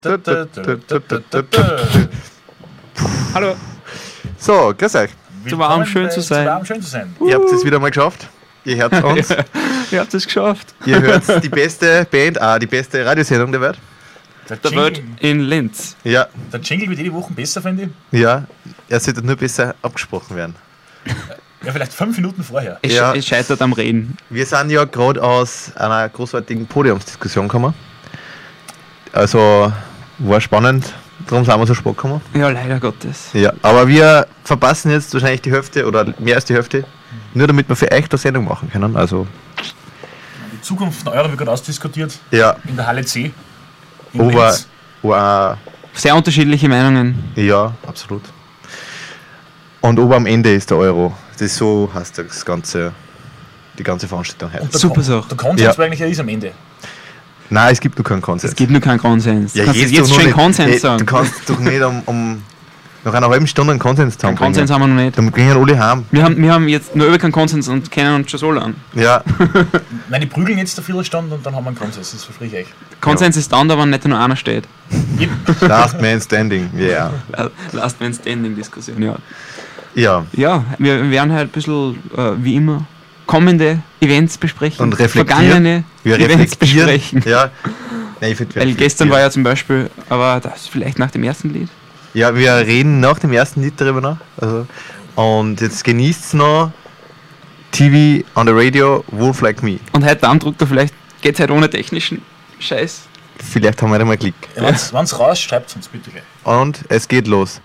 Hallo. So, grüß euch. Zu warm, schön zu sein. Ihr habt es wieder mal geschafft. Ihr hört uns. Ihr habt es geschafft. Ihr hört die beste Band, die beste Radiosendung der Welt. Der Welt in Linz. Ja. Der Jingle wird jede Woche besser, finde ich. Ja, er sollte nur besser abgesprochen werden. Ja, vielleicht 5 Minuten vorher. Es scheitert am Reden. Wir sind ja gerade aus einer großartigen Podiumsdiskussion gekommen. Also war spannend, darum sind wir so spät gekommen. Ja, leider Gottes. Ja, aber wir verpassen jetzt wahrscheinlich die Hälfte oder mehr als die Hälfte, nur damit wir für euch eine Sendung machen können. Also Die Zukunft von Euro wird gerade ausdiskutiert. ja, In der Halle C. In aber Linz. Sehr unterschiedliche Meinungen. ja, absolut. Und oben am Ende ist der Euro. Das ist so heißt die ganze Veranstaltung heute. Und der Super Sache. Der Konsens Ja. war eigentlich, er ist am Ende. Nein, es gibt noch keinen Konsens. Es gibt nur keinen Konsens. Ja, Kannst du jetzt jetzt doch schon noch Konsens nicht. sagen? Du kannst doch nicht um nach einer halben Stunde einen Konsens Keinen zusammenbringen. Konsens haben wir noch nicht. Dann gehen alle heim. Wir haben jetzt nur über keinen Konsens und kennen uns schon so lang. Ja, Nein, die prügeln jetzt eine Viertelstunde und dann haben wir einen Konsens, das verspreche ich euch. Konsens ist dann, wenn nicht nur einer steht. Last Man Standing. Yeah. Last Man Standing Diskussion, ja. Ja. Ja, wir werden halt ein bisschen, wie immer, kommende Events besprechen. Und reflektieren. Vergangene Wir Events reflektieren. besprechen. Ja. Nein, ich find, wir Weil gestern reflektieren. war ja zum Beispiel, aber das vielleicht nach dem ersten Lied. Ja, wir reden nach dem ersten Lied darüber noch. Also, und jetzt genießt noch TV on the Radio, Wolf Like Me. Und heute Andruck da vielleicht geht's halt ohne technischen Scheiß. Vielleicht haben wir einmal Klick. Wenn es raus, schreibt es uns bitte gleich. Und es geht los.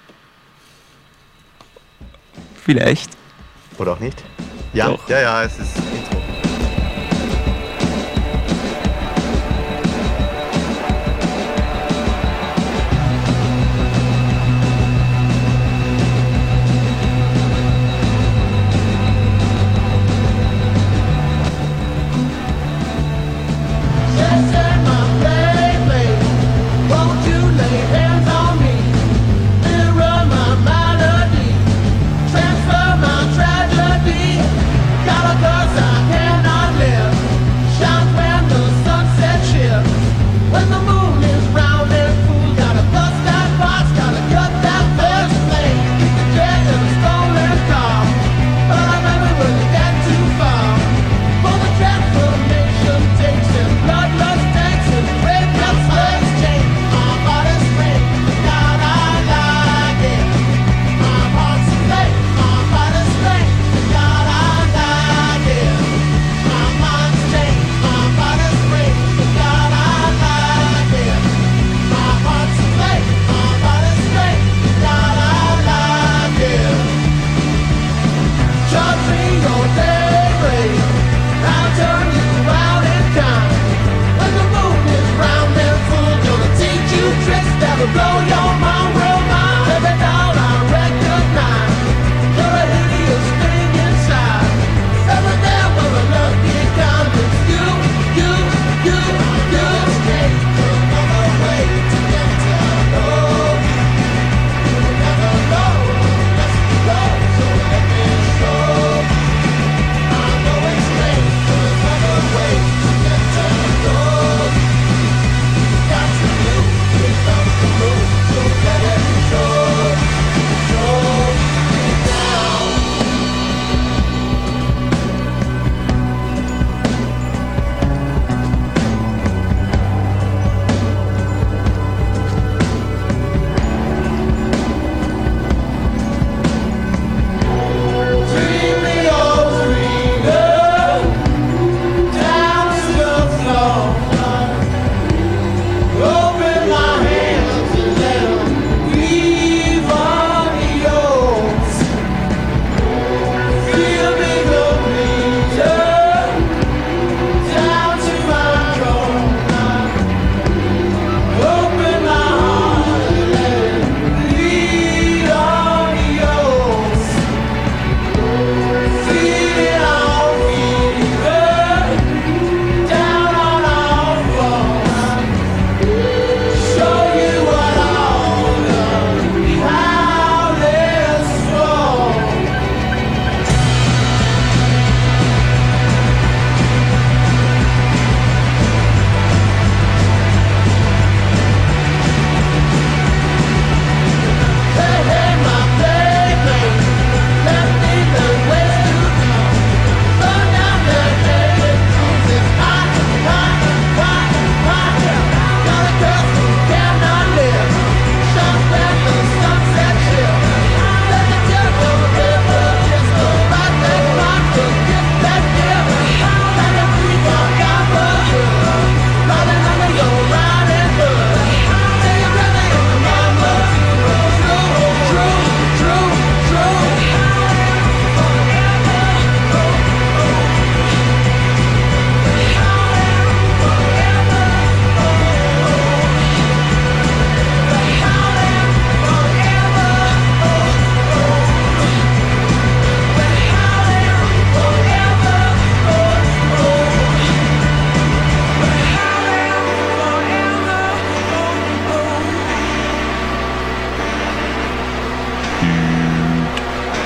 Vielleicht. Oder auch nicht? Ja, Doch. ja, es ist Intro. Transfer my tragedy. Got a curse I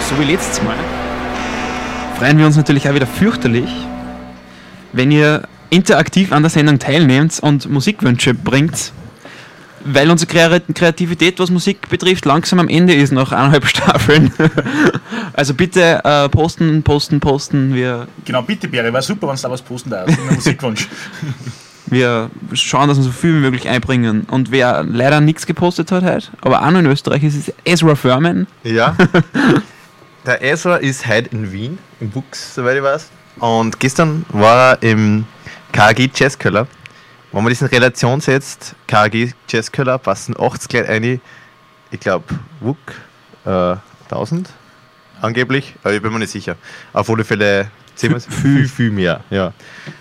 so wie letztes Mal, freuen wir uns natürlich auch wieder fürchterlich, wenn ihr interaktiv an der Sendung teilnehmt und Musikwünsche bringt, weil unsere Kreativität, was Musik betrifft, langsam am Ende ist nach 1,5 Staffeln. Also bitte posten. Wir Genau, bitte, Bäre, wäre super, wenn du da was posten darfst. Ein Musikwunsch. Wir schauen, dass wir so viel wie möglich einbringen. Und wer leider nichts gepostet hat heute, aber auch noch in Österreich, ist Ezra Furman. Ja. Der Ezra ist heute in Wien, im Bux, soweit ich weiß. Und gestern war er im KAG Jazzkeller. Wenn man das in Relation setzt, KAG Jazzkeller passen 80 gleich rein. Ich glaube, WUK 1000 angeblich, aber ich bin mir nicht sicher. Auf alle Fälle viel mehr. Ja.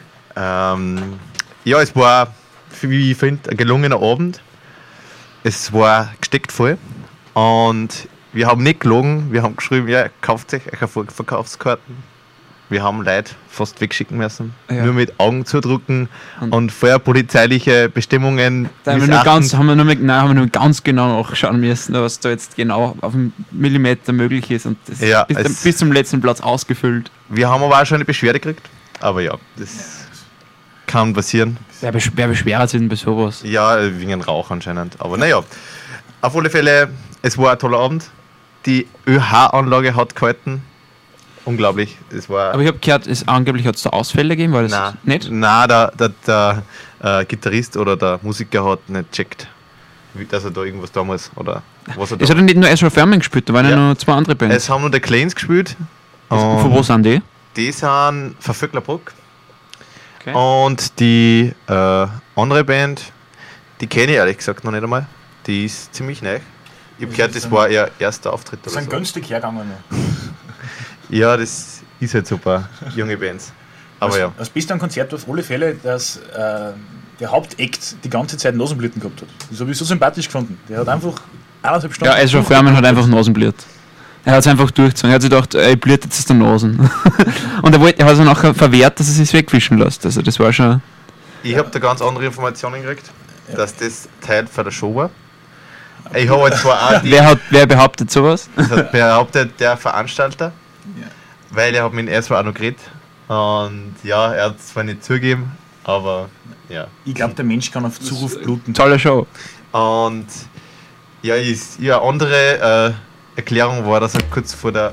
Ja, es war, wie ich finde, ein gelungener Abend. Es war gesteckt voll. Und wir haben nicht gelogen, wir haben geschrieben, ja, kauft euch Verkaufskarten. Wir haben Leute fast wegschicken müssen. Ja. Nur mit Augen zudrücken und vorher polizeiliche Bestimmungen. Da haben wir nur ganz genau nachschauen müssen, was da jetzt genau auf einen Millimeter möglich ist. Und das Ja, bis zum letzten Platz ausgefüllt. Wir haben aber auch schon eine Beschwerde gekriegt. Aber ja, das kann passieren. Wer beschwert sich denn bei sowas? Ja, wegen dem Rauch anscheinend. Aber naja, auf alle Fälle, es war ein toller Abend. Die ÖH-Anlage hat gehalten. Unglaublich. Es war. Aber ich habe gehört, angeblich hat es da Ausfälle gegeben, war das nicht? Nein, der Gitarrist oder der Musiker hat nicht gecheckt, dass er da irgendwas da muss. Oder was er da. Es hat ja nicht nur Ezra Furman gespielt, da waren ja noch zwei andere Bands. Es haben nur die Clans gespielt. Von wo sind die? Die sind von Vöcklerbruck. Okay. Und die andere Band, die kenne ich ehrlich gesagt noch nicht einmal. Die ist ziemlich neu. Ich habe gehört, das war ihr erster Auftritt Das oder sind so. günstig hergegangen. Ja, das ist halt super. Junge Bands. Aber ja. Das Beste am Konzert war auf alle Fälle, dass der Hauptakt die ganze Zeit Nasenblüten gehabt hat. Das habe ich so sympathisch gefunden. Der hat einfach 1,5 Stunden. Ja, Ezra Furman hat einfach Nasenblit. Er hat es einfach durchgezogen. Er hat sich gedacht, ich blüht jetzt aus der Nasen. Und er hat es nachher verwehrt, dass er sich wegwischen lässt. Also das war schon. Ich habe da ganz andere Informationen gekriegt, dass das Teil von der Show war. Ich habe halt zwar auch die. Wer behauptet sowas? Das hat behauptet der Veranstalter, Ja. weil er hat mit Ezra auch noch geredet. Und ja, er hat es zwar nicht zugegeben, aber ja. Ich glaube, der Mensch kann auf Zuruf bluten. Tolle Show. Und ja, eine andere Erklärung war, dass er kurz vor der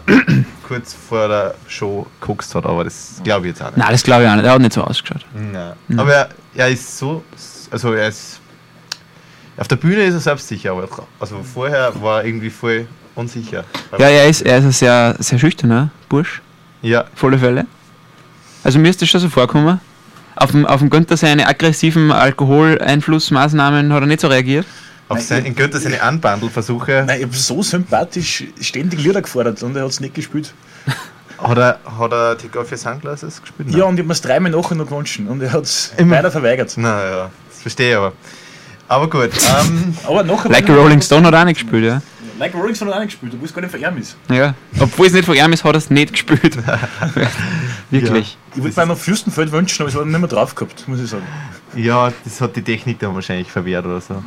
Show gekokst hat, aber das glaube ich jetzt auch nicht. Nein, das glaube ich auch nicht. Er hat nicht so ausgeschaut. Nein. Aber er ist so, also er ist, auf der Bühne ist er selbstsicher, aber also vorher war er irgendwie voll unsicher. Ja, er ist ein sehr, sehr schüchterner Bursch, Ja, auf alle Fälle. Also mir ist das schon so vorgekommen. Auf dem Günther seine aggressiven Alkoholeinflussmaßnahmen hat er nicht so reagiert. in Goethe seine Anbandelversuche Nein, ich habe so sympathisch ständig Lieder gefordert und er hat es nicht gespielt. hat er Take Off Your Sunglasses gespielt? Ja, und ich habe mir es 3 Mal nachher noch gewünscht und er hat es Immer. leider verweigert. Naja, das verstehe ich aber. Aber gut, Aber nachher Like a Rolling Stone hat er auch nicht gespielt, ja. Like a Rolling Stone hat auch nicht gespielt, obwohl es gar nicht von ihm ist. Ja. Obwohl es nicht von ihm ist, hat er es nicht gespielt. Wirklich. Ich wollte mir noch Fürstenfeld wünschen, aber es hat nicht mehr drauf gehabt, muss ich sagen. ja, das hat die Technik dann wahrscheinlich verwehrt oder so.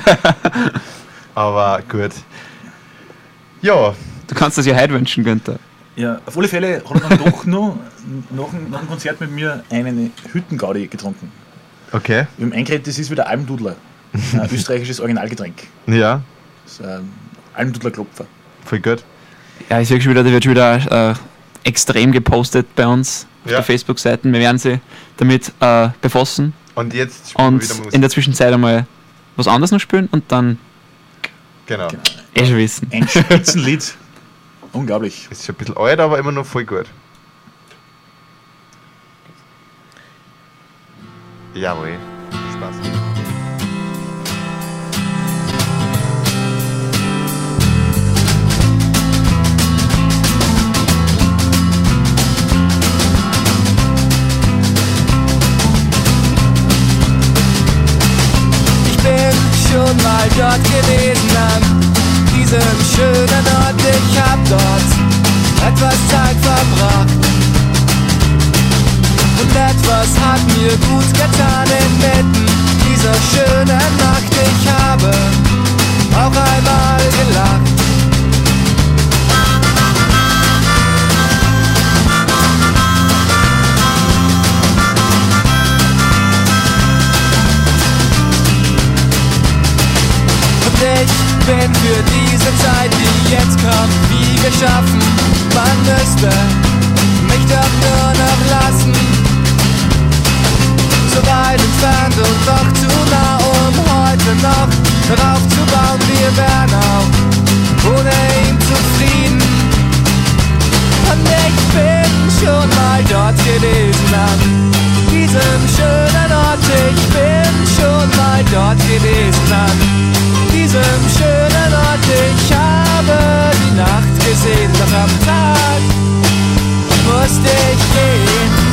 Aber gut. Ja, Du kannst das ja heute wünschen, Günther. Ja, auf alle Fälle hat er dann doch noch nach dem Konzert mit mir eine Hüttengaudi getrunken. okay. Wir haben eingeredet, das ist wieder Almdudler. Ein österreichisches Originalgetränk. Ja, Das ist Almdudler Klopfer. voll gut. Ja, ich sehe schon wieder, der wird schon wieder extrem gepostet bei uns auf Ja. der Facebook-Seite. Wir werden sie damit befassen Und jetzt spielen wir wieder und Musik. in der Zwischenzeit einmal was anderes noch spielen und dann Genau. schon wissen. Ein Spitzenlied. Unglaublich. Ist schon ein bisschen alt, aber immer noch voll gut. Jawohl. Spaß. Ich bin schon mal dort gewesen an diesem schönen Ort. Ich hab dort etwas Zeit verbracht und etwas hat mir gut getan inmitten dieser schönen Nacht. Ich habe auch einmal gelacht. ich bin für diese Zeit, die jetzt kommt, wie geschaffen. Man müsste mich doch nur noch lassen. So weit entfernt und doch zu nah, um heute noch darauf zu bauen. Wir wären auch ohne ihn zufrieden. Und ich bin schon mal dort gewesen an diesem schönen Ort. Ich bin schon mal dort gewesen an diesem schönen Ort. Ich habe die Nacht gesehen, doch am Tag musste ich gehen.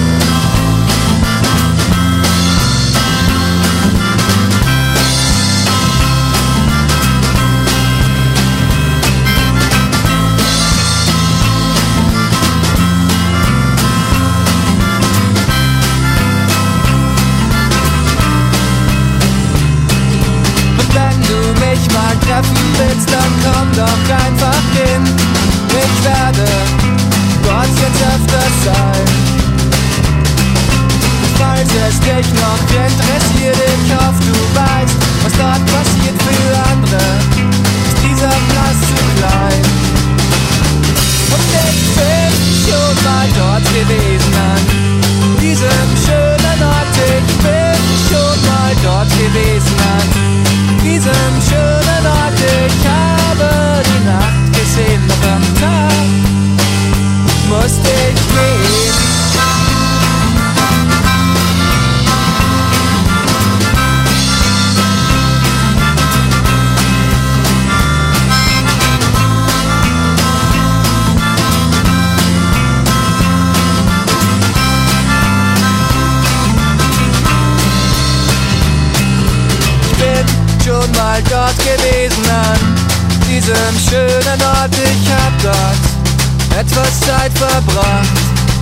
Mal treffen willst, dann komm doch einfach hin. Ich werde dort jetzt öfters sein. Falls es dich noch interessiert, ich hoffe, du weißt, was dort passiert für andere. Ist dieser Platz zu klein? Und ich bin schon mal dort gewesen an diesem schönen Ort. Ich bin schon mal dort gewesen an diesem schönen Ort. Ich habe die Nacht gesehen, doch am Tag musste ich gehen. Schon mal dort gewesen an diesem schönen Ort. Ich hab dort etwas Zeit verbracht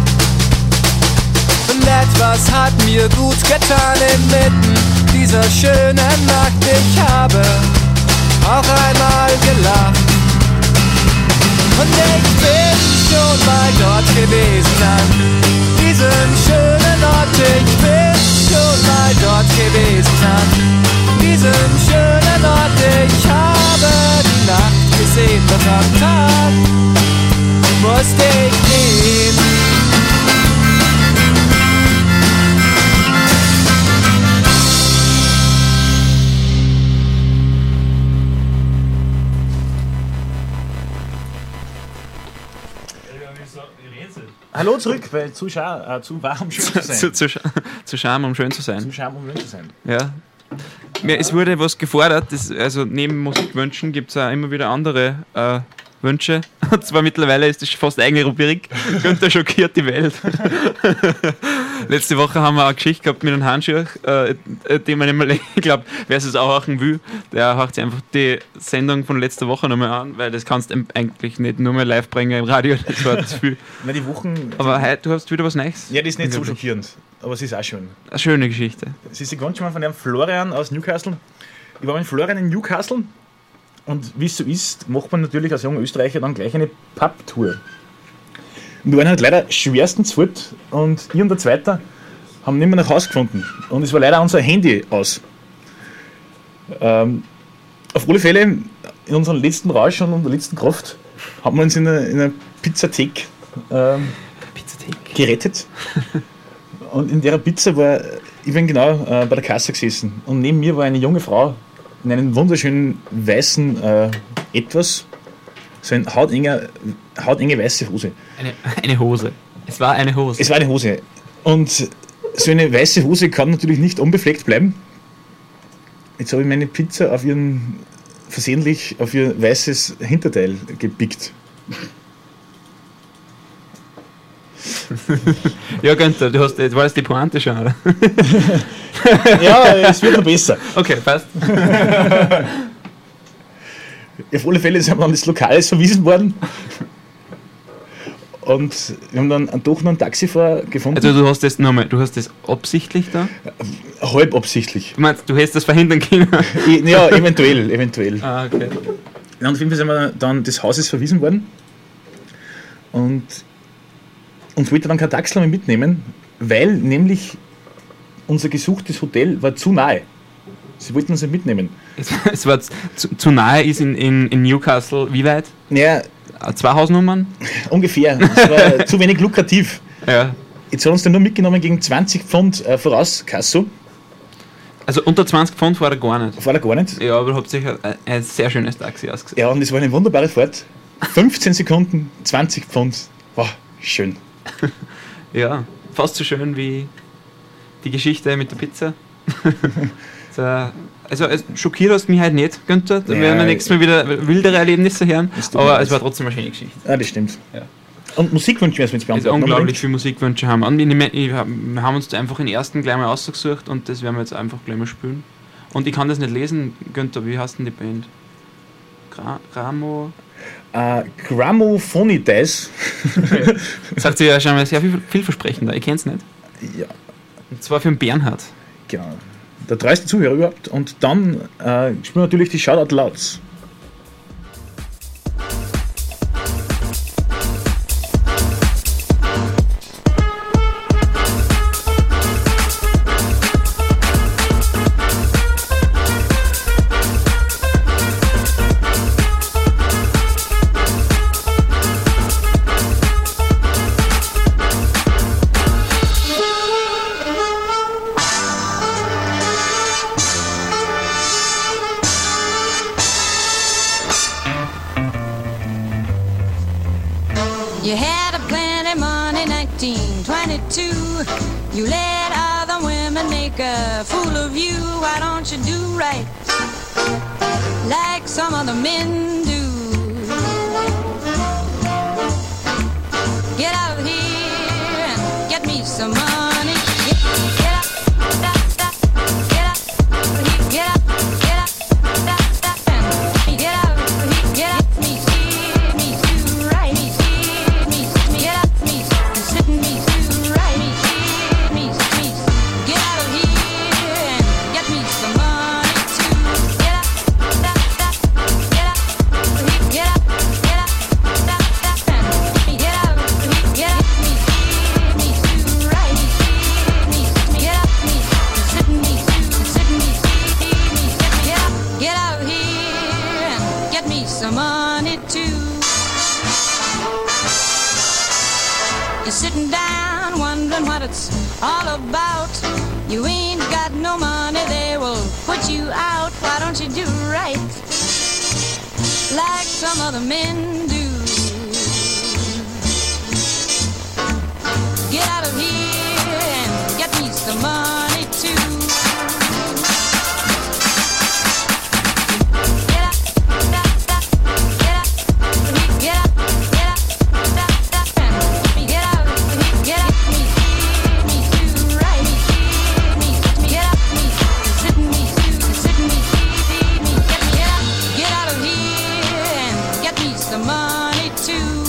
und etwas hat mir gut getan inmitten dieser schönen Nacht. Ich habe auch einmal gelacht und ich bin schon mal dort gewesen an diesem schönen Ort. Ich bin schon mal dort gewesen an diesem schönen Ort. Ich habe die Nacht gesehen, doch am Tag musste ich gehen. Hallo zurück bei zu warm, um schön zu sein. Zu Charme, um schön zu sein. Zu Charme, um schön zu sein. Ja. Es wurde was gefordert, also neben Musikwünschen gibt es auch immer wieder andere Wünsche. Und zwar mittlerweile ist das fast eine eigene Rubrik. Günther schockiert die Welt. Letzte Woche haben wir eine Geschichte gehabt mit einem Handschuh, den man nicht mehr, ich glaube, wer es auch machen will, der hört sich einfach die Sendung von letzter Woche nochmal an, weil das kannst du eigentlich nicht nur mehr live bringen im Radio, das war zu viel. Na, die Wochen. Aber heute, du hast wieder was Neues. Ja, das ist nicht so schockierend, aber es ist auch schön. Eine schöne Geschichte. Es ist die ganz schon von dem Florian aus Newcastle. Ich war mit Florian in Newcastle und wie es so ist, macht man natürlich als junger Österreicher dann gleich eine Pub-Tour. Und wir waren halt leider schwerstens fort und ich und der Zweite haben nicht mehr nach Hause gefunden. Und es war leider unser Handy aus. Auf alle Fälle, in unserem letzten Rausch und unserer letzten Kraft, haben wir uns in einer Pizzathek gerettet. Und in der Pizza war, ich bin genau bei der Kasse gesessen. Und neben mir war eine junge Frau in einem wunderschönen weißen Etwas, so eine hautenge weiße Hose. Eine Hose. Es war eine Hose. Es war eine Hose. Und so eine weiße Hose kann natürlich nicht unbefleckt bleiben. Jetzt habe ich meine Pizza versehentlich auf ihr weißes Hinterteil gepickt. Ja, Günther, jetzt war das die Pointe schon, oder? Ja, es wird noch besser. Okay, passt. Auf alle Fälle sind wir an das Lokal verwiesen worden. Und wir haben dann doch noch einen Taxifahrer gefunden. Also du hast das absichtlich da? Halb absichtlich. Du meinst, du hättest das verhindern können? Ja, eventuell. Ah, okay. Ja, und auf jeden Fall sind wir dann des Hauses verwiesen worden. Und uns wollte dann kein Taxi mehr mitnehmen, weil nämlich unser gesuchtes Hotel war zu nahe. Sie wollten uns nicht mitnehmen. Es war zu nahe, ist in Newcastle, wie weit? Naja, 2 Hausnummern? ungefähr. Es war zu wenig lukrativ. Ja. Jetzt hat uns dann nur mitgenommen gegen 20 Pfund Vorauskasso. Also unter 20 Pfund war er gar nicht. War er gar nicht. Ja, aber habt sicher ein sehr schönes Taxi ausgesehen. Ja, und es war eine wunderbare Fahrt. 15 Sekunden, 20 Pfund. Wow, schön. Ja, fast so schön wie die Geschichte mit der Pizza. Also schockiert hast du mich halt nicht, Günther. Da werden wir nächstes Mal wieder wildere Erlebnisse hören. Aber es war trotzdem eine schöne Geschichte. Ah, das stimmt. Ja. Und Musikwünsche müssen wir jetzt Also beantworten. unglaublich viele Musikwünsche haben. Und wir haben uns da einfach den ersten gleich mal ausgesucht und das werden wir jetzt einfach gleich mal spielen. Und ich kann das nicht lesen, Günther, wie heißt denn die Band? Gramophonides. Das sagt sie ja schon mal sehr vielversprechender, ich kenn's nicht. Ja, Und zwar für den Bernhard. genau. Der treueste Zuhörer überhaupt. Und dann spielen wir natürlich die Shoutout Louds. You had a plenty money, 1922. You let other women make a fool of you. Why don't you do right like some other men do? Get out here and get me some money. Get out, get out, get out, get out, get out, get out, me do right, get out, me sitting me do right, get out of here and get me some money too. Get out, get out, get out, get out, get out, me do right, get out, me sitting me get out here and get me some money too. You're sitting down wondering what it's all about. You ain't got no money, they will put you out. Why don't you do right like some other men do? Get out of here and get me some money too. Get out, get out, get out, get out, get out, get out, me do right, get out, me sitting me get out of here and get me some money too.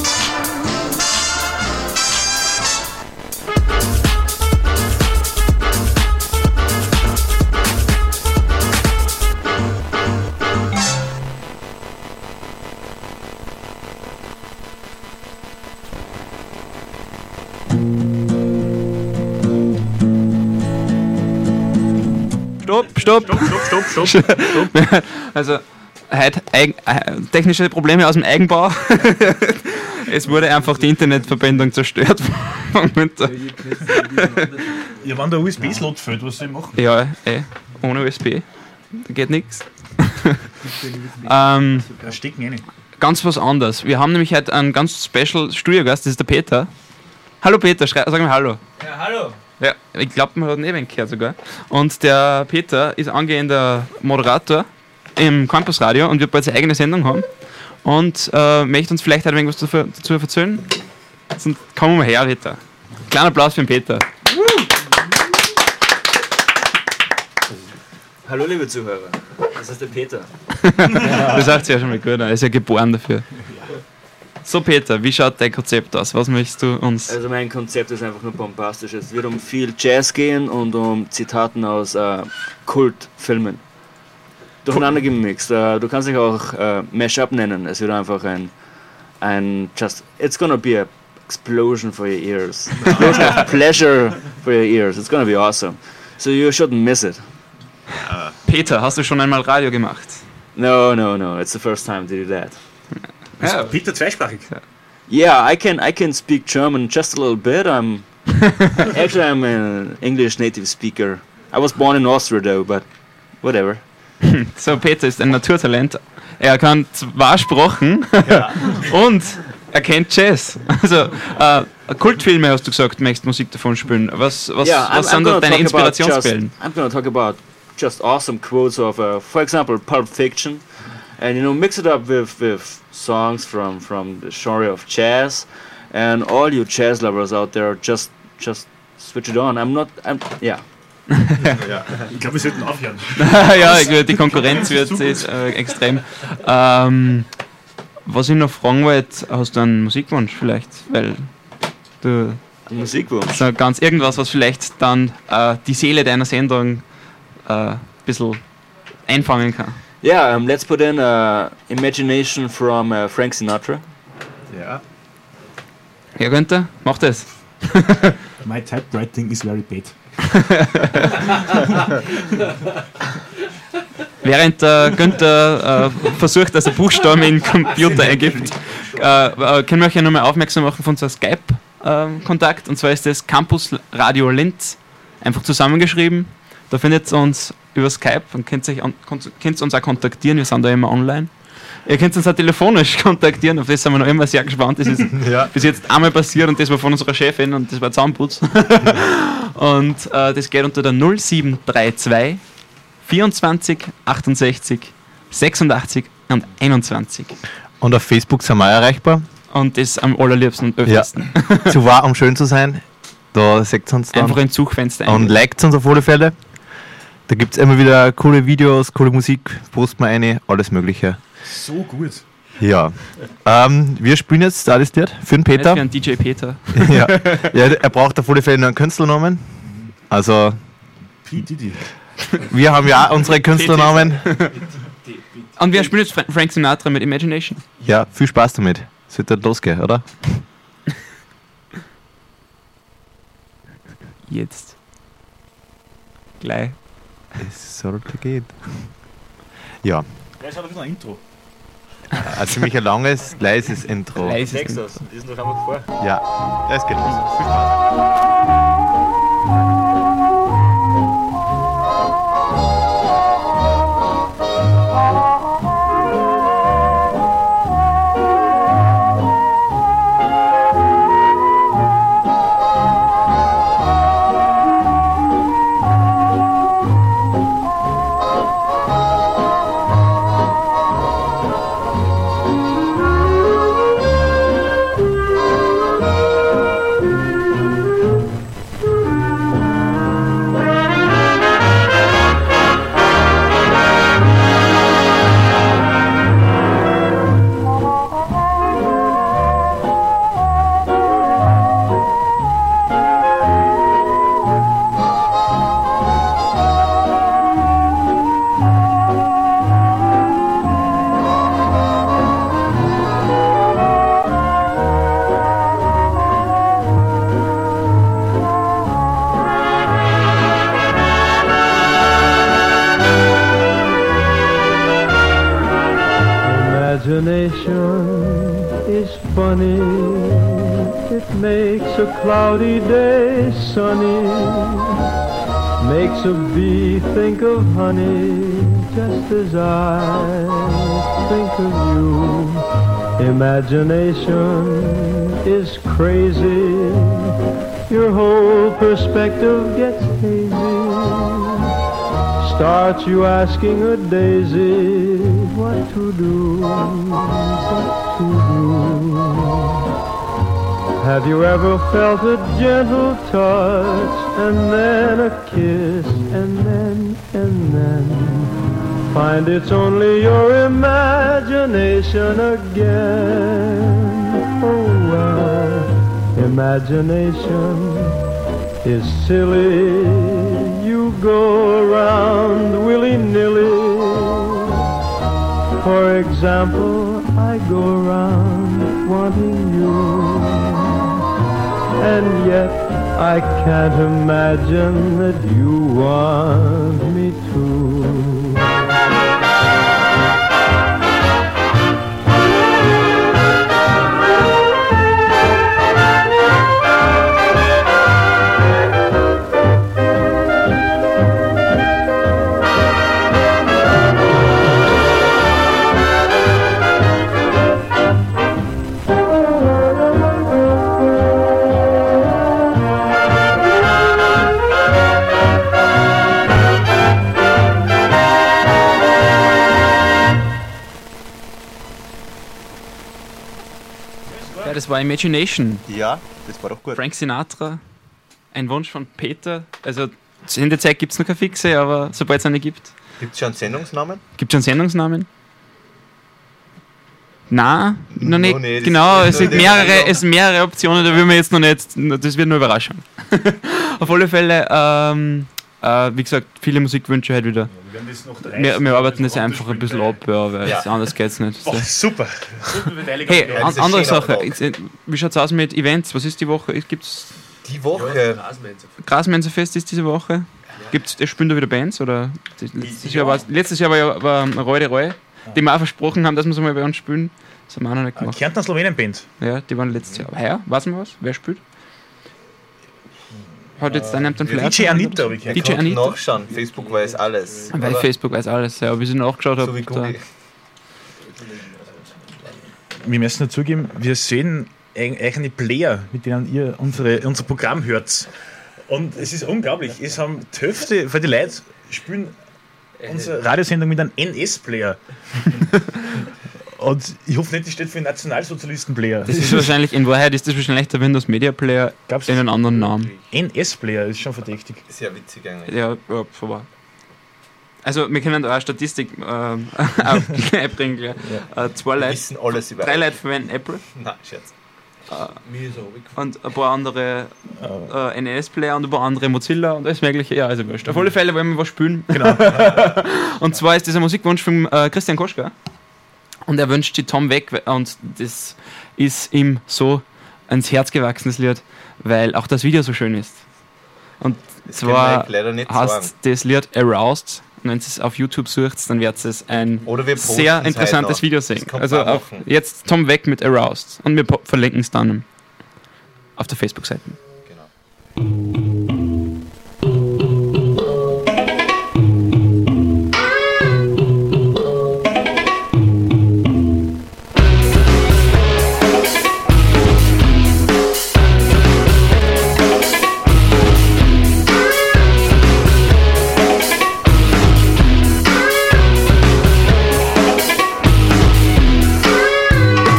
Stopp! Stopp. Also, heute technische Probleme aus dem Eigenbau. Es wurde einfach die Internetverbindung zerstört vom Günther. Ja, wenn der USB-Slot fällt, was soll ich machen? Ja, ohne USB. Da geht nichts. Ja, stecken rein. Ganz was anderes. Wir haben nämlich heute einen ganz special Studiogast, das ist der Peter. Hallo Peter, sag mal Hallo. Ja, hallo. Ja, ich glaube, man hat ihn eben gehört sogar. Und der Peter ist angehender Moderator im Campusradio und wird bald seine eigene Sendung haben. Und möchte uns vielleicht ein wenig was dazu erzählen. Und kommen wir her, Peter. Kleiner Applaus für den Peter. Hallo liebe Zuhörer, das ist der Peter. Das sagt sich ja schon mal gut, er ist ja geboren dafür. So Peter, wie schaut dein Konzept aus? Was möchtest du uns... Also mein Konzept ist einfach nur bombastisch. Es wird um viel Jazz gehen und um Zitaten aus Kultfilmen. Durcheinander gemixt. Du kannst dich auch Mashup nennen. Es wird einfach it's gonna be a explosion for your ears. Explosion of pleasure for your ears. It's gonna be awesome. So you shouldn't miss it. Peter, hast du schon einmal Radio gemacht? No, it's the first time to do that. Ja. Peter zweisprachig. Yeah, I can speak German just a little bit. I'm an English native speaker. I was born in Austria though, but whatever. So, Peter ist ein Naturtalent. Er kann 2 Sprachen und er kennt Jazz. Also, Kultfilme hast du gesagt, möchtest Musik davon spielen. Was sind da deine Inspirationsquellen? I'm going to talk about just awesome quotes of, for example, Pulp Fiction, and mix it up with songs from the genre of jazz, and all you jazz lovers out there, just switch it on. Ich glaube, wir sollten aufhören. Ja, die Konkurrenz wird extrem. Was ich noch fragen wollte, hast du einen Musikwunsch vielleicht? Weil du Ein Musikwunsch? so ganz irgendwas, was vielleicht dann die Seele deiner Sendung ein bisschen einfangen kann. Yeah, let's put in Imagination from Frank Sinatra. Ja. Ja, Günther, mach das. My typewriting is very bad. Während Günther versucht, dass er Buchstaben in den Computer eingibt, können wir euch ja nochmal aufmerksam machen von unserem Skype-Kontakt. Und zwar ist das Campus Radio Linz, einfach zusammengeschrieben. Da findet ihr uns über Skype und könnt uns auch kontaktieren, wir sind da immer online. Ihr könnt uns auch telefonisch kontaktieren, auf das sind wir noch immer sehr gespannt. Das ist bis jetzt einmal passiert und das war von unserer Chefin und das war Zahnputz. Und das geht unter der 0732 24 68 86 und 21. Und auf Facebook sind wir auch erreichbar. Und das am allerliebsten und öftesten. Ja. Zu wahr, um schön zu sein. Da seht ihr uns dann. Einfach ein Zugfenster Und liked uns auf alle Fälle. Da gibt es immer wieder coole Videos, coole Musik, posten wir eine, alles Mögliche. So gut. Ja. Wir spielen jetzt alles Lied für den Peter. Für einen DJ Peter. Ja, er braucht auf alle Fälle noch einen Künstlernamen. Also, P. Diddy. wir haben ja auch unsere Künstlernamen. Und wir spielen jetzt Frank Sinatra mit Imagination. Ja, viel Spaß damit. Sollte losgehen, oder? Jetzt. Gleich. Es sollte gehen. Ja, Jetzt hat er wieder ein Intro. ein ziemlich langes, leises Intro. Leises Texas, ist noch einmal vor. Ja, es geht los. Viel Spaß. Imagination is funny. It makes a cloudy day sunny. Makes a bee think of honey, just as I think of you. Imagination is crazy. Your whole perspective gets hazy. Starts you asking a daisy what to do, what to do. Have you ever felt a gentle touch, and then a kiss, and then find it's only your imagination again? Oh well, imagination is silly. You go around willy-nilly. For example, I go around wanting you, and yet I can't imagine that you want me to. Ja, das war Imagination. Ja, das war doch gut. Frank Sinatra. Ein Wunsch von Peter. Also, in der Zeit gibt es noch keine Fixe, aber sobald es eine gibt. Gibt es schon einen Sendungsnamen? Gibt es schon Sendungsnamen? Nein, noch nicht. Noch nicht. Genau, Das ist es sind mehrere Optionen, da will man jetzt noch nicht. Das wird nur Überraschung. Auf alle Fälle, wie gesagt, viele Musikwünsche halt wieder. Wir werden das noch drei. Wir arbeiten das einfach ein bisschen ab, ja, weil anders geht's nicht. Boah, super. Hey, das ist andere schön Sache. aufgebaut. Wie schaut's aus mit Events? Was ist die Woche? Gibt's Die Woche. Grasmenserfest ist diese Woche? Spielen da wieder Bands? Oder letztes Jahr war Roy de Roy, die wir auch versprochen haben, dass wir es mal bei uns spielen. Das haben wir auch noch nicht gemacht. Kärntner Slowenien-Band. Ja, die waren letztes Jahr. Aber heuer, weiß man was? Wer spielt? Hat jetzt einer den Flyer? DJ Anita habe ich gehört. DJ Anita. Nachschauen. Facebook weiß alles. Weil oder? Facebook weiß alles, ja, wie ich nachgeschaut So wie habe. Google. Wir müssen dazugeben, wir sehen eigene Player, mit denen ihr unser Programm hört. Und es ist unglaublich. Es haben die Hälfte von den Leuten spielen unsere Radiosendung mit einem NS-Player. Und ich hoffe nicht, das steht für einen Nationalsozialisten-Player. Das ist wahrscheinlich, in Wahrheit ist das wahrscheinlich der Windows Media Player Gab's in einem anderen Namen. NS-Player ist schon verdächtig. Sehr witzig eigentlich. Ja, vorbei. Also, wir können da auch Statistik einbringen. Gleich. Wir wissen alles über 3 Leute verwenden Apple Nein, Scherz. und ein paar andere NS-Player und ein paar andere Mozilla und alles mögliche. Ja, also wurscht. Auf alle Fälle wollen wir was spielen. Genau. Und zwar ist das ein Musikwunsch von Christian Koschka. Und er wünscht die Tom weg und das ist ihm so ans Herz gewachsenes Lied, weil auch das Video so schön ist. Und Das zwar kann man leider nicht sagen. heißt das Lied Aroused. Und wenn ihr es auf YouTube sucht, dann werdet ihr ein Oder wir posten sehr es interessantes heute noch. Video Das sehen. kommt Also ein paar auch Wochen. jetzt Tom weg mit Aroused. Und wir verlinken es dann auf der Facebook-Seite. Genau.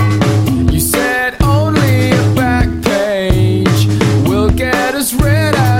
You said only a back page will get us rid of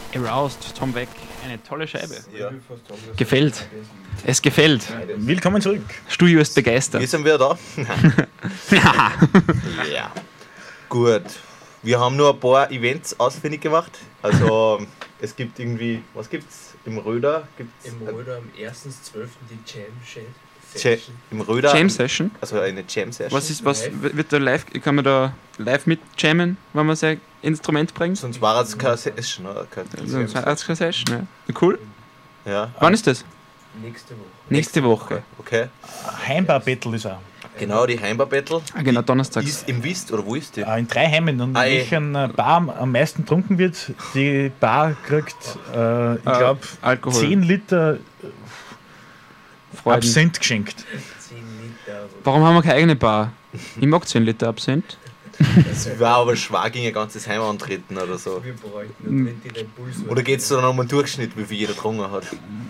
Aroused, Tom Beck, eine tolle Scheibe. Ja. Gefällt. Es gefällt. Willkommen zurück. Studio ist begeistert. Wir sind wieder da. Ja. Gut. Wir haben nur ein paar Events ausfindig gemacht. Also es gibt irgendwie, was gibt's? Im Röder gibt's Im Röder am 1.12. die Jam Jam, im Röder. Jam Session. Also eine Jam Session. Was wird da live? Kann man da live mit jammen, wenn man sein Instrument bringt? Sonst war es keine Session, oder? Sonst war es keine Session, ja. Cool. Ja. Wann ist das? nächste Woche. Nächste Woche. Okay. Heimbar-Battle ist auch. Genau, die Heimbar-Battle. Ah, genau, donnerstags. Ist im Wist, oder wo ist die? In 3 Heimen. Und welchen Bar am meisten getrunken wird, die Bar kriegt, ich glaube, Alkohol. 10 Liter Freuden. Absinth geschenkt. 10 Liter. Warum haben wir keine eigene Bar? Ich mag 10 Liter Absinth. Das war aber schwer gegen ein ganzes Heim antreten oder so. Wir bräuchten nur 20 Red Bulls. Oder geht es dann um einen Durchschnitt, wie viel jeder getrunken hat?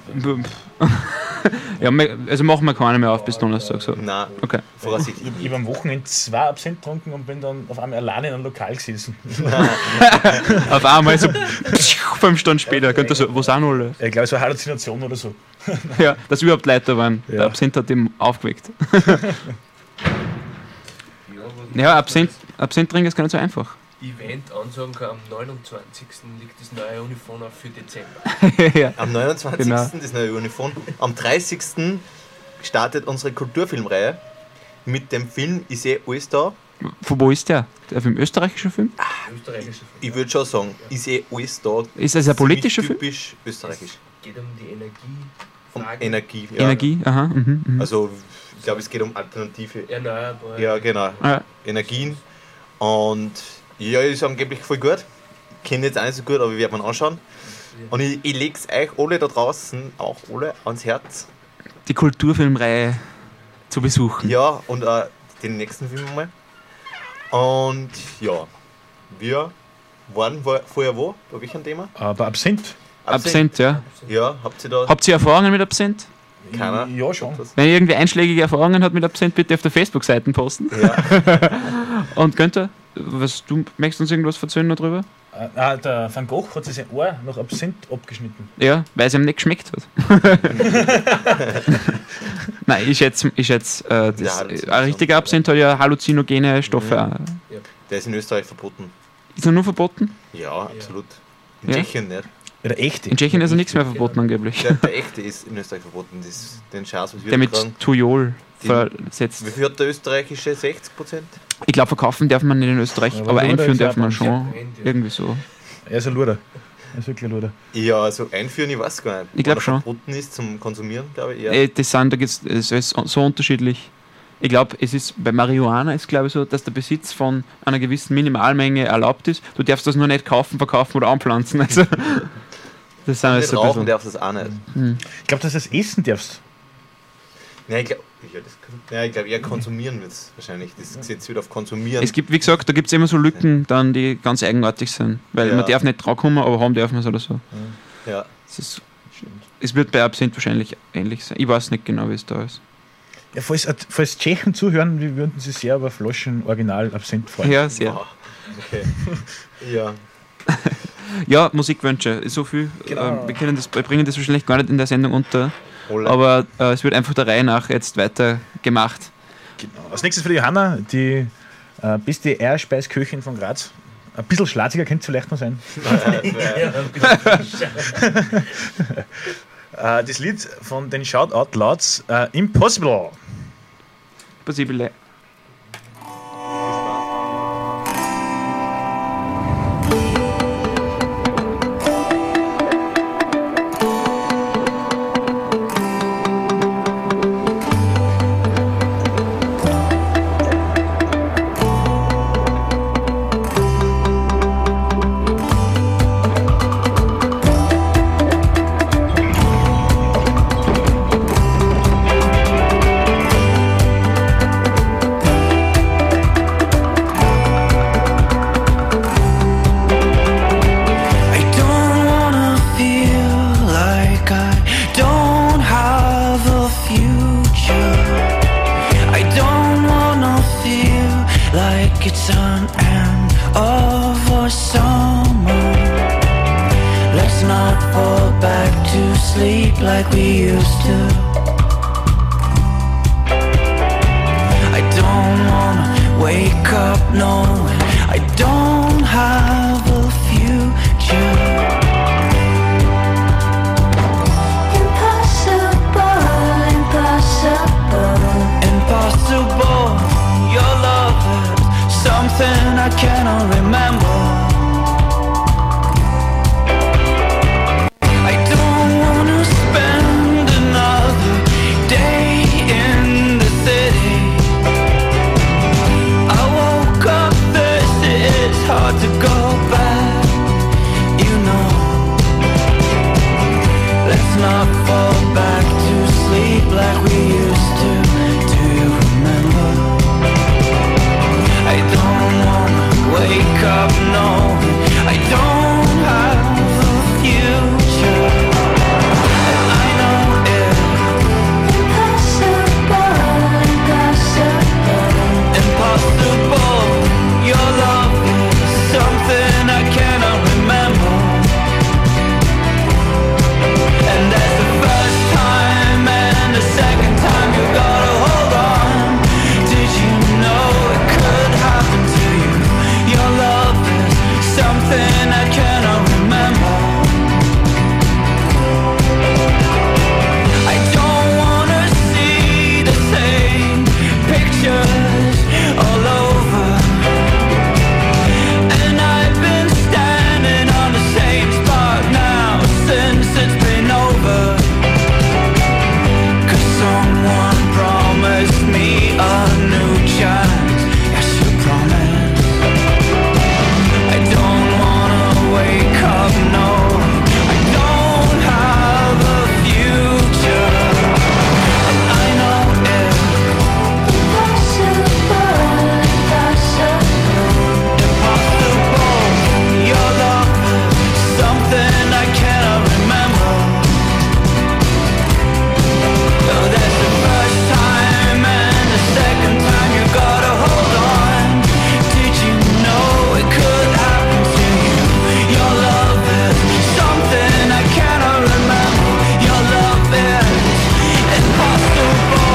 Ja, also machen wir keine mehr auf bis Donnerstag. So. Nein, Okay. vorsichtig. Ich habe am Wochenende 2 Absinth getrunken und bin dann auf einmal alleine in einem Lokal gesessen. Auf einmal so 5 Stunden später, könnte so, wo sind alle? Ich glaube, es war eine Halluzination oder so. Ja, dass überhaupt Leute waren. Ja. Der Absinth hat ihn aufgeweckt. Ja, Absinth trinken ist gar nicht so einfach. Event ansagen kann, am 29. liegt das neue Uniform auf für Dezember. Ja. Am 29. Genau. das neue Uniform. Am 30. startet unsere Kulturfilmreihe mit dem Film Ist eh alles da. Von wo ist der? Der Film, österreichischer Film? Österreichische Film. Ich würde schon sagen, Ist eh alles da. Ist das ein politischer Film? Typisch österreichisch. Geht um die Energie. Um Frage. Energie. Ja. Energie? Aha. Mhm. Also, ich glaube, es geht um alternative Erneuerbar. genau, Ja. Energien. Und ja, ist angeblich voll gut. Kenne jetzt auch nicht so gut, aber wir werden anschauen. Und ich lege es euch alle da draußen, auch alle, ans Herz. Die Kulturfilmreihe zu besuchen. Ja, und den nächsten Film mal. Und ja, wir waren vorher wo? Bei welchem Thema? Aber Absinth? Absinth, ja. Ja, habt ihr da Habt ihr Erfahrungen mit Absinth? keiner? Ja, schon. Wenn ihr irgendwie einschlägige Erfahrungen habt mit Absinth, bitte auf der Facebook-Seite posten. Ja. Und Günther, du möchtest uns irgendwas erzählen noch drüber? Der Van Gogh hat sich sein Ohr nach Absinth abgeschnitten. Ja, weil es ihm nicht geschmeckt hat. Nein, ich schätze, ein richtiger Absinth hat ja halluzinogene Stoffe. Der ist in Österreich verboten. Ist er nur verboten? Ja, absolut. In Ja? Tschechien nicht. Ja, der echte. In Tschechien ist er nichts mehr verboten angeblich. Der echte ist in Österreich verboten. Den Schaß, was wir Der mit tragen. Tujol Die- versetzt. Wie viel hat der österreichische? 60%? Ich glaube, verkaufen darf man nicht in Österreich, Aber aber Luder einführen ist darf man auch schon. Brand, ja. Irgendwie so. Er ist ein Luder. Er ist wirklich ein Luder. Ja, also einführen, ich weiß gar nicht. Ich glaub Ob er schon. verboten ist zum Konsumieren, glaube ich. Ja. Es ist so unterschiedlich. Ich glaube, es ist bei Marihuana ist glaube ich so, dass der Besitz von einer gewissen Minimalmenge erlaubt ist. Du darfst das nur nicht kaufen, verkaufen oder anpflanzen. Also, das sind Nicht alles so ein rauchen bisschen. darfst du das auch nicht. Ich glaube, dass du das essen darfst. Nein, ich glaube, eher konsumieren wird es wahrscheinlich. Das Gesetz wird auf konsumieren. Es gibt, wie gesagt, da gibt es immer so Lücken, dann, die ganz eigenartig sind. Weil Ja. man darf nicht draufkommen, aber haben darf man es oder so. Ja. Es wird bei Absinth wahrscheinlich ähnlich sein. Ich weiß nicht genau, wie es da ist. Ja, falls Tschechen zuhören, wir würden sie sehr über Flaschen Original Absinth freuen. Ja, sehr. Wow. Okay. Ja. Ja, Musikwünsche, so viel. Genau. Wir bringen das wahrscheinlich gar nicht in der Sendung unter, Ole. aber es wird einfach der Reihe nach jetzt weiter gemacht. Genau. Als nächstes für die Johanna, die beste Eierspeiskköchin von Graz. Ein bisschen schlatiger könnte es vielleicht mal sein. Das Lied von den Shoutout Louds, Impossible. Possible. Impossible not fall back to sleep like we used to. I don't wanna wake up knowing I don't have a future. Impossible, your love is something I cannot remember. I don't wanna spend another day in the city. I woke up thirsty, it's hard to go back, you know. Let's not fall back to sleep like we used to. I don't wanna wake up knowing I don't have a future. And I know it's impossible. Your love is something I cannot remember. And that's the first time and the second time you gotta hold on. Did you know it could happen to you? Your love is something I cannot remember. I don't wanna see the same pictures all over. And I've been standing on the same spot now since it's been over. 'Cause someone promised me a new chance. Yes, you promised. I don't wanna wake up knowing I don't have a future. And I know it's impossible. Your love is something I cannot remember. So that's the first time and the second time you gotta hold on. Did you know it could happen to you? Your love is something I cannot remember. Your love is impossible.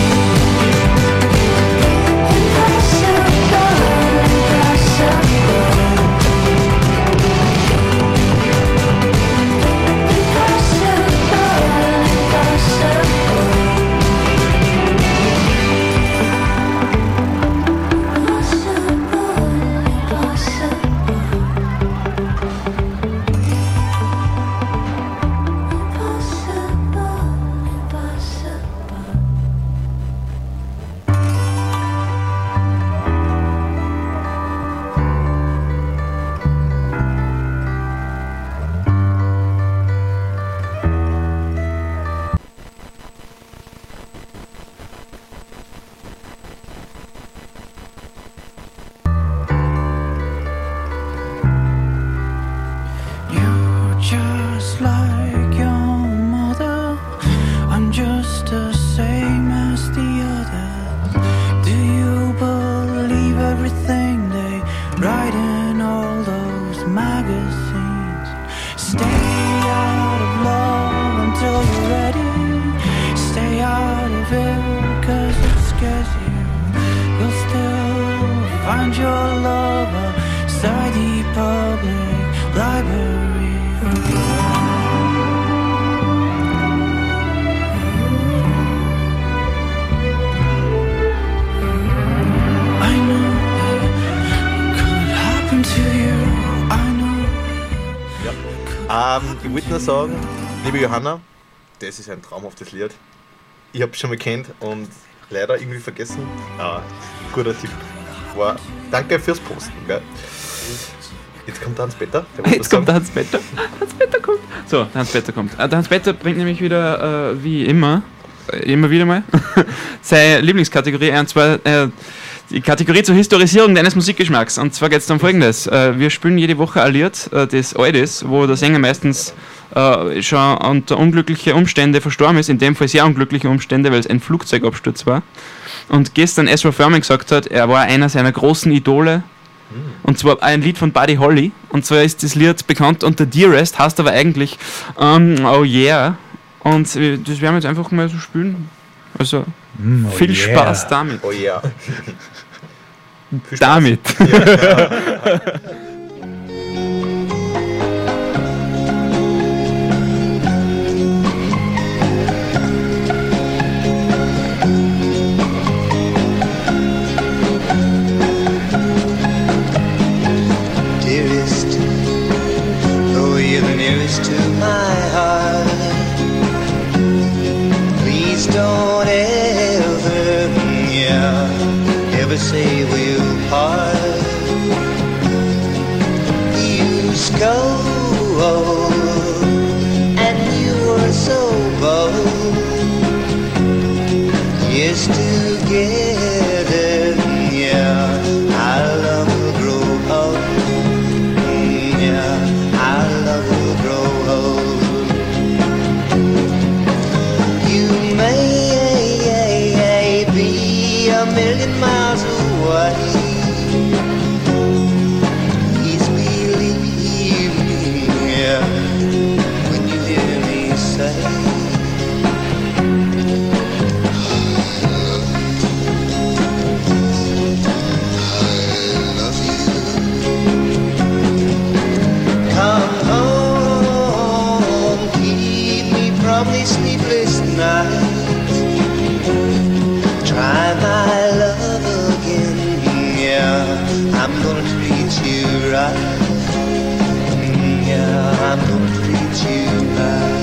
You're just like your mother. I'm just the same as the others. Do you believe everything they write in all those magazines? Stay out of love until you're ready. Stay out of it 'cause it scares you. You'll still find your love outside the public library. I know it could happen to you. I know. Ich wollte nur sagen, liebe Johanna, das ist ein traumhaftes Lied. Ich habe es schon mal kennt und leider irgendwie vergessen. Guter Tipp. Danke fürs Posten. Gell? Jetzt kommt der Hans-Peter. Jetzt kommt der Hans-Peter. Hans-Peter kommt. So, der Hans-Peter kommt. Der Hans-Peter bringt nämlich wieder, wie immer wieder mal, seine Lieblingskategorie ein, und zwar die Kategorie zur Historisierung deines Musikgeschmacks. Und zwar geht es um Folgendes. Wir spielen jede Woche ein Lied, das alt ist, wo der Sänger meistens schon unter unglückliche Umstände verstorben ist, in dem Fall sehr unglückliche Umstände, weil es ein Flugzeugabsturz war. Und gestern Ezra Furman gesagt hat, er war einer seiner großen Idole Und zwar ein Lied von Buddy Holly. Und zwar ist das Lied bekannt unter Dearest, heißt aber eigentlich Oh Yeah. Und das werden wir jetzt einfach mal so spielen. Also viel Spaß damit. Oh ja. Damit. Dearest, oh, you're the nearest to my heart. Please don't ever say we'll part. You scold and you were so bold. Yes, together, yeah, our love will grow old. Yeah, our love will grow old. You may be a million miles away. Please believe me, yeah, when you hear me say come home, keep me from these sleepless nights. Try my love again, yeah, I'm gonna treat you right. Yeah, I'm gonna treat you right.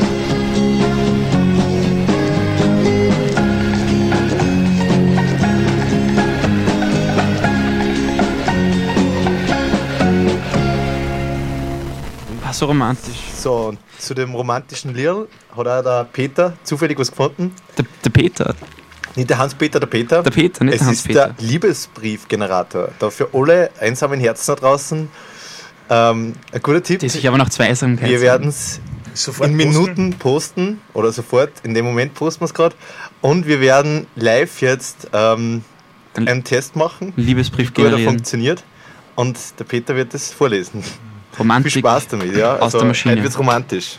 So romantisch. So, und zu dem romantischen Lied hat auch der Peter zufällig was gefunden. Der Peter. Nicht der Hans-Peter, der Peter. Der Peter, nicht es der Hans-Peter. ist der Liebesbriefgenerator. Da für alle einsamen Herzen da draußen ein guter Tipp. Die sich aber nach zwei Einsamkeit. Wir werden es in Minuten posten oder sofort, in dem Moment posten wir es gerade. Und wir werden live jetzt einen Test machen, Liebesbrief wie gut er generieren. funktioniert. Und der Peter wird es vorlesen. Romantik Viel Spaß damit, ja. aus der Maschine. Heute wird es romantisch.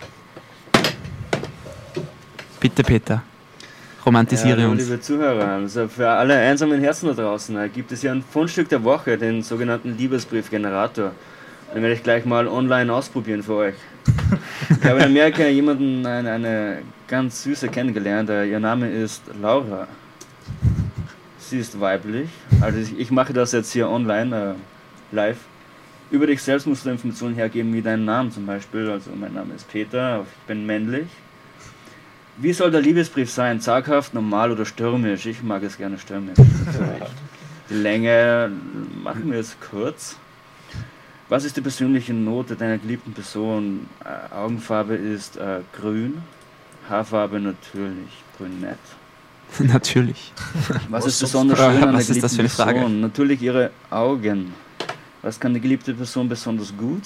Bitte, Peter. Romantisiere hallo, uns. liebe Zuhörer, also für alle einsamen Herzen da draußen gibt es ja ein Fundstück der Woche, den sogenannten Liebesbriefgenerator. Den werde ich gleich mal online ausprobieren für euch. Ich habe in Amerika jemanden, eine ganz süße kennengelernt, ihr Name ist Laura. Sie ist weiblich, also ich mache das jetzt hier online, live. Über dich selbst musst du Informationen hergeben, wie deinen Namen zum Beispiel, also mein Name ist Peter, ich bin männlich. Wie soll der Liebesbrief sein? Zaghaft, normal oder stürmisch? Ich mag es gerne stürmisch. Die Länge machen wir jetzt kurz. Was ist die persönliche Note deiner geliebten Person? Augenfarbe ist grün, Haarfarbe natürlich brünett. Natürlich. Was ist besonders schön an der Was ist das für eine geliebten Frage? Person? Natürlich ihre Augen. Was kann die geliebte Person besonders gut?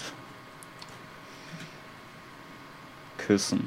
Küssen.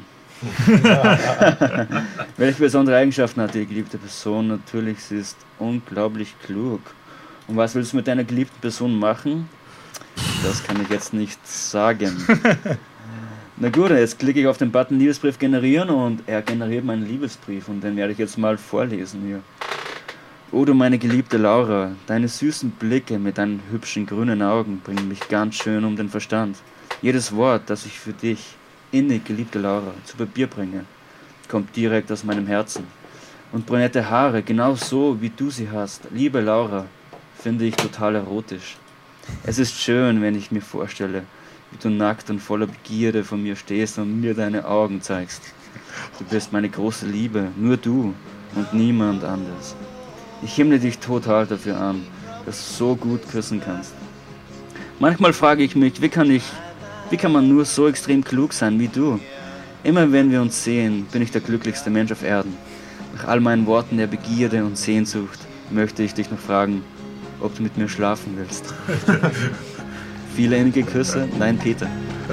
Welche besondere Eigenschaften hat die geliebte Person? Natürlich, sie ist unglaublich klug. Und was willst du mit deiner geliebten Person machen? Das kann ich jetzt nicht sagen. Na gut, jetzt klicke ich auf den Button Liebesbrief generieren und er generiert meinen Liebesbrief und den werde ich jetzt mal vorlesen hier. Oh du meine geliebte Laura, deine süßen Blicke mit deinen hübschen grünen Augen bringen mich ganz schön um den Verstand. Jedes Wort, das ich für dich, innig geliebte Laura, zu Papier bringe, kommt direkt aus meinem Herzen. Und brünette Haare, genau so wie du sie hast, liebe Laura, finde ich total erotisch. Es ist schön, wenn ich mir vorstelle, wie du nackt und voller Begierde vor mir stehst und mir deine Augen zeigst. Du bist meine große Liebe, nur du und niemand anders. Ich himmle dich total dafür an, dass du so gut küssen kannst. Manchmal frage ich mich, wie kann man nur so extrem klug sein wie du? Immer wenn wir uns sehen, bin ich der glücklichste Mensch auf Erden. Nach all meinen Worten der Begierde und Sehnsucht möchte ich dich noch fragen, ob du mit mir schlafen willst. Viele innige Küsse, nein, Peter.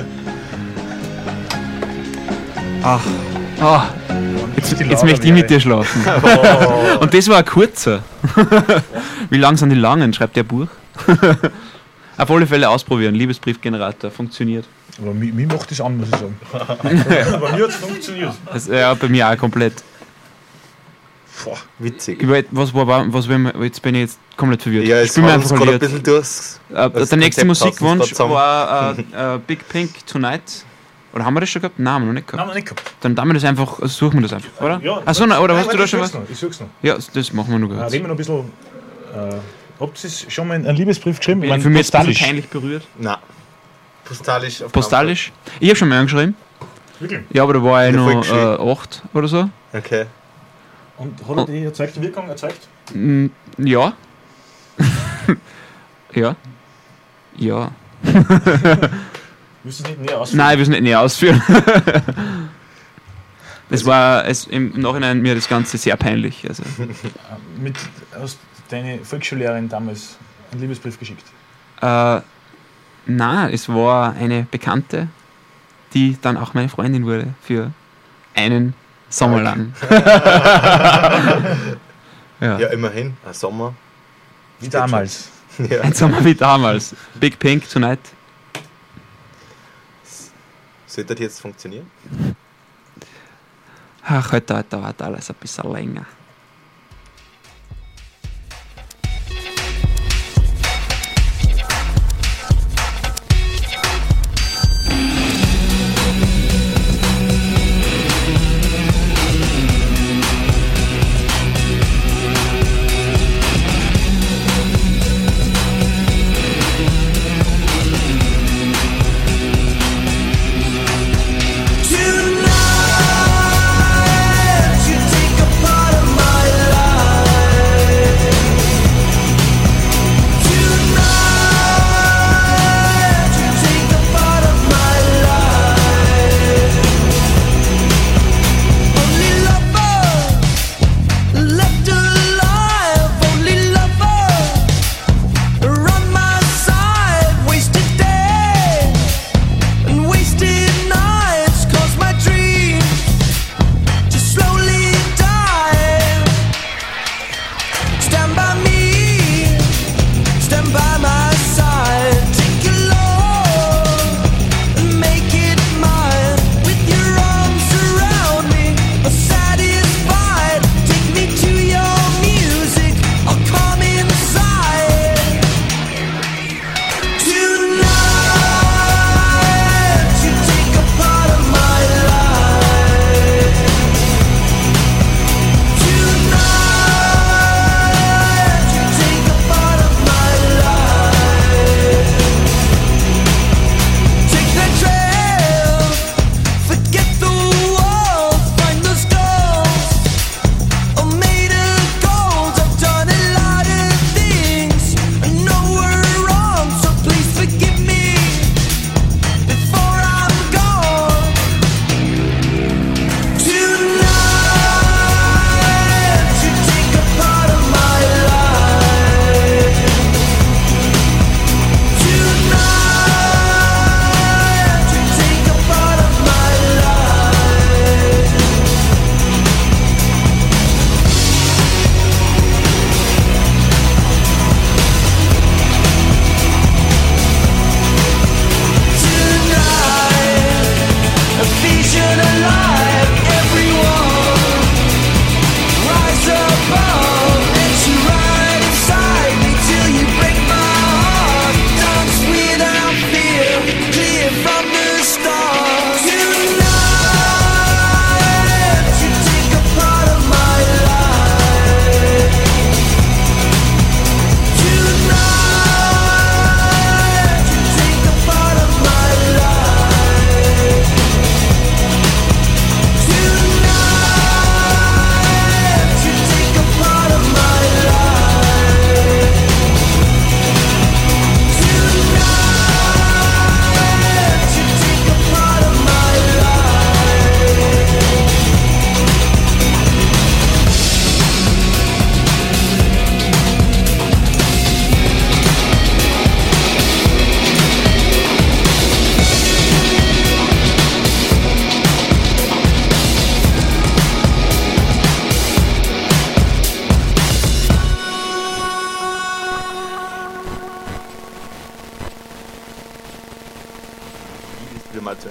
Ach, jetzt möchte ich mit dir schlafen. Und das war ein kurzer. Wie lang sind die langen? Schreibt der Buch? Auf alle Fälle ausprobieren. Liebesbriefgenerator funktioniert. Aber mir macht das an, muss ich sagen. Bei mir hat es funktioniert. Also, ja, bei mir auch komplett. Boah, witzig. Jetzt bin ich jetzt komplett verwirrt. Ja, ich es bin mir war uns einfach gerade ein verwirrt. bisschen durchs. Der nächste Konzept Musikwunsch hast du uns war Big Pink Tonight. Oder haben wir das schon gehabt? Nein, haben wir noch nicht gehabt. Nein, noch nicht gehabt. Dann tun wir das einfach, suchen wir das einfach, oder? Ja, Achso, oder hast du da ich schon was? such's noch, ich such's noch. Ja, das machen wir noch Reden kurz. wir noch ein bisschen. Habt ihr schon mal einen Liebesbrief geschrieben? Ich fühle mich jetzt ein bisschen peinlich berührt. Nein. Postalisch. Auf Postalisch? Ich habe schon mal angeschrieben. Wirklich? Ja, aber da war ich In der noch Volksschule. 8 oder so. Okay. Und hat er die erzeugte Wirkung erzeugt? Ja. Ja. Ja. Müssen Sie nicht näher ausführen? Nein, ich will es nicht näher ausführen. Es war im Nachhinein mir das Ganze sehr peinlich. Also. Hast deine Volksschullehrerin damals einen Liebesbrief geschickt? Nein, es war eine Bekannte, die dann auch meine Freundin wurde für einen Sommer lang. Ja, immerhin. Ein Sommer. Wie damals. Ja. Ein Sommer wie damals. Big Pink Tonight. Sollte das jetzt funktionieren? Ach, heute dauert alles ein bisschen länger. Tonight, you take a part of my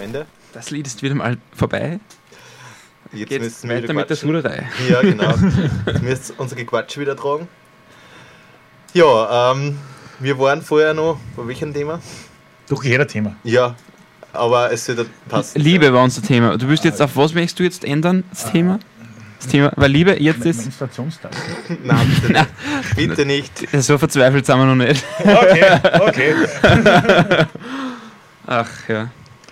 Ende. Das Lied ist wieder mal vorbei. Jetzt Geht's müssen wir weiter wieder mit der quatschen. Suderei. Ja, genau. Jetzt müsst ihr unser Gequatsche wieder tragen. Ja, wir waren vorher noch bei welchem Thema? Doch jeder Thema. Ja, aber es wird passen. Liebe war unser Thema. Du willst jetzt auf was möchtest du jetzt ändern, das Thema? Das Thema, weil Liebe jetzt ist. Menstruationstag. Nein, bitte nicht. Bitte nicht. So verzweifelt sind wir noch nicht. Okay. Ach ja.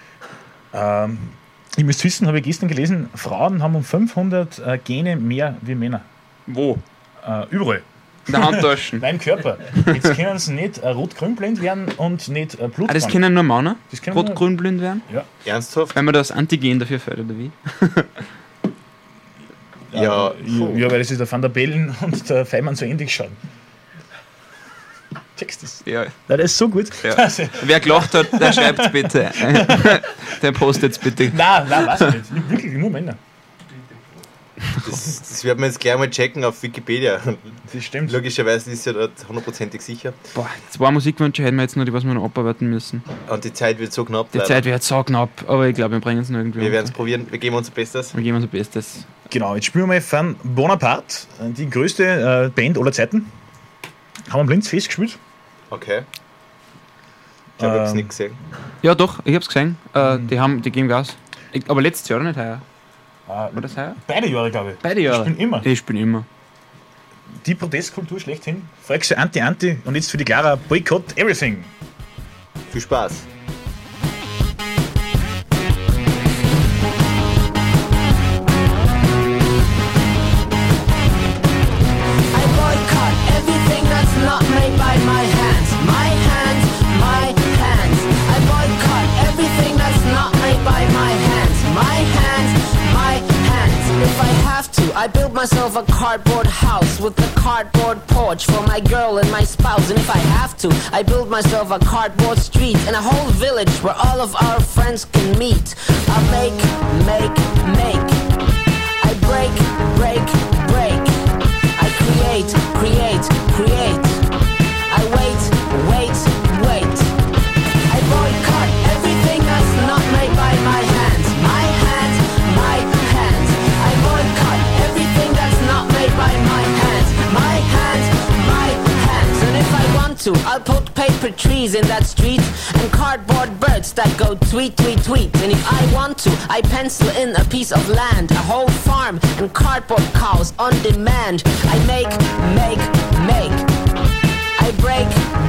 Ihr müsst wissen, habe ich gestern gelesen, Frauen haben um 500 Gene mehr wie Männer. Wo? Überall. In der Handtaschen. Nein, im Körper. Jetzt können sie nicht rot-grün-blind werden und nicht Blut. Ah, das können nur Männer? Das können nur- Rot-grün blind werden? Ernsthaft? Weil man das Antigen dafür fällt, oder wie? Ja, Ja, weil das ist der Van der Bellen und der Feimann so ähnlich schauen. Checkst das? Ja. Nein, das ist so gut. Ja. Wer gelacht hat, der schreibt's bitte. Der postet's bitte. Nein, weiß ich nicht. Wirklich nur Männer. das werden wir jetzt gleich mal checken auf Wikipedia. Das stimmt. Logischerweise ist ja dort hundertprozentig sicher. Boah, 2 Musikwünsche hätten wir jetzt noch, die was wir noch abarbeiten müssen. Und die Zeit wird so knapp. Die leider. Zeit wird so knapp, aber ich glaube, wir bringen es noch irgendwie. Wir werden es probieren, wir geben unser Bestes. Wir geben unser Bestes. Genau, jetzt spielen wir mal von Bonaparte, die größte Band aller Zeiten. Haben wir Blindsfest gespielt. Okay. Ich glaube, ich hab's nicht gesehen. Ja, doch, ich hab's gesehen. Die geben Gas. Aber letztes Jahr oder nicht heuer? War das heuer? Beide Jahre, glaube ich. Beide Jahre. Ich bin immer. Ich bin immer. Die Protestkultur schlechthin. Volkswagen Anti-Anti und jetzt für die Clara Boycott Everything. Viel Spaß. I boycott everything that's not made by my hands. My hands, my hands. I boycott everything that's not made by my hands. My hands, my hands. If I have to, I build myself a cardboard house with a cardboard porch for my girl and my spouse. And if I have to, I build myself a cardboard street and a whole village where all of our friends can meet. I'll make. I break. I create. I wait. I boycott everything that's not made by my hands. My hands. I boycott everything that's not made by my hands. My hands. And if I want to, I'll put paper trees in that street and cardboard birds that go tweet. And if I want to, I pencil in a piece of land, a whole farm and cardboard cows on demand. I make. I break.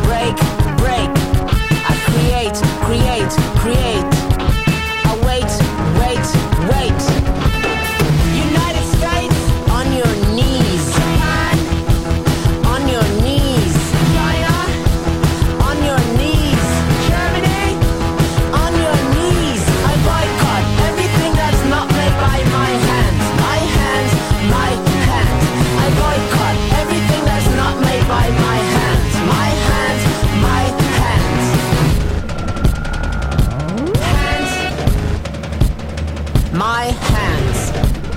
I create. I wait. United States, on your knees. Japan, on your knees. China, on your knees. Germany, on your knees. I boycott everything that's not made by my hands. My hands. I boycott everything that's not made by my hands. My hands. My hands.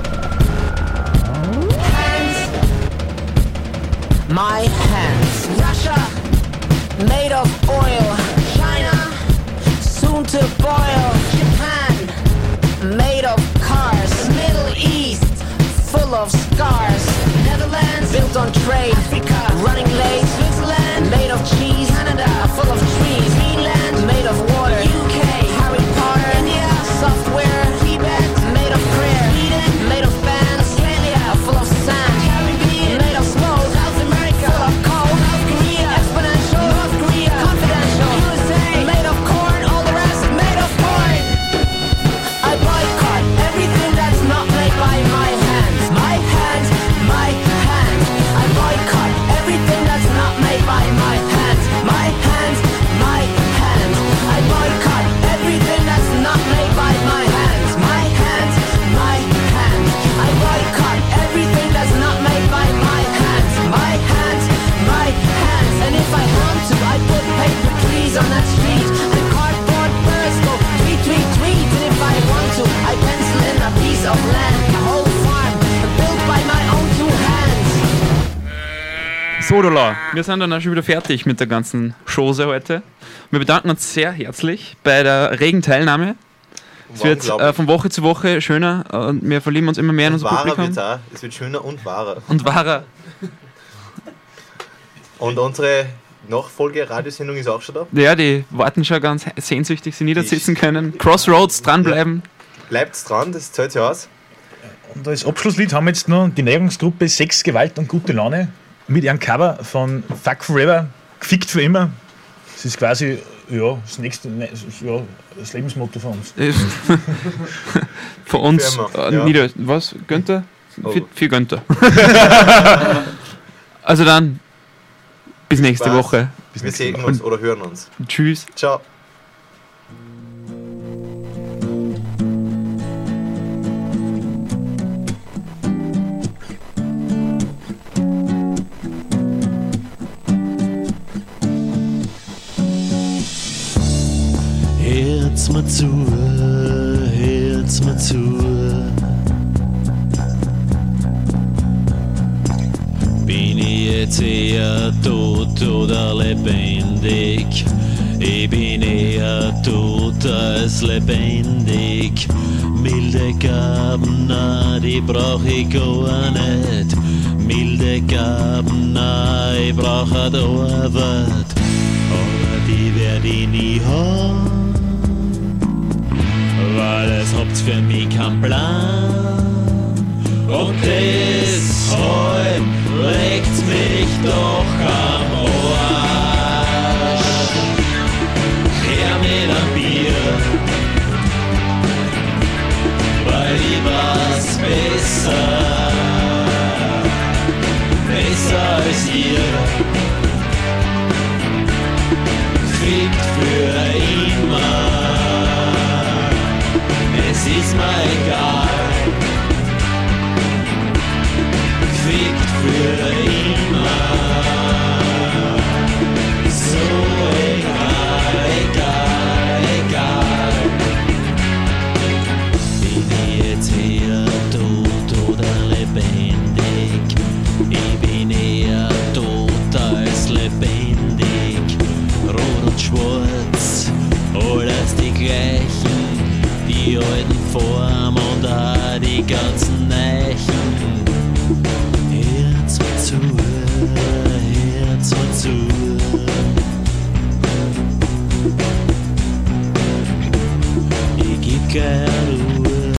My hands. Russia, made of oil. China, soon to boil. Japan, made of cars. The Middle East, full of scars. Netherlands, built on trade. Africa, running late. Switzerland, made of cheese. Canada, full of trees. Greenland, made of water. UK, Harry Potter. India, software. Tibet, made of prayer. Sweden, made of bands. Australia, full of sand. Caribbean, made of smoke. South America, full of coal. South Korea, exponential. North Korea, confidential. USA, made of corn. All the rest, made of porn. I boycott everything that's not made by my hands. My hands. I boycott everything that's not made by my hands. My hands. I boycott everything that's not made by my hands. My hands. I boycott everything that's not made by my hands. My hands. And if I want to, I put paper trees on that street and cardboard birds go tweet. And if I want to, I pencil in a piece of land, a whole farm built by my own 2 hands. So, Dola, wir sind dann auch schon wieder fertig mit der ganzen Chose heute. Wir bedanken uns sehr herzlich bei der regen Teilnahme. Es wird von Woche zu Woche schöner und wir verlieben uns immer mehr in unser wahrer Publikum. wird's auch. Es wird schöner und wahrer. Und wahrer. Und unsere Nachfolge-Radiosendung ist auch schon da. Ja, die warten schon ganz sehnsüchtig, sie niedersitzen können. Crossroads, dranbleiben. Bleibt dran, das zählt sich aus. Und als Abschlusslied haben wir jetzt noch die Neigungsgruppe Sex, Gewalt und gute Laune mit ihrem Cover von Fuck Forever, gefickt für immer. Das ist quasi das nächste, das Lebensmotto von uns. Von uns, Ja. was? Günther? Oh. Für Günther. Also dann, bis nächste Spaß. Woche. Wir sehen uns oder hören uns. Tschüss. Ciao. Hört's mir zu, hört's mir zu. Bin ich jetzt eher tot oder lebendig? Ich bin eher tot als lebendig. Milde Gaben, na, die brauch ich gar nicht. Milde Gaben, na, ich brauch a Arbeit. Aber die werd ich nie haben. Weil es habt für mich keinen Plan. Und deshalb legt's mich doch am Arsch. Her mit am Bier, weil ich was besser als ihr. Fickt für immer. Es ist mir egal, fickt für immer, so egal. Bin ich jetzt eher tot oder lebendig? Ich bin eher tot als lebendig. Rot und schwarz, alles die gleichen. Die alten Formen und auch die ganzen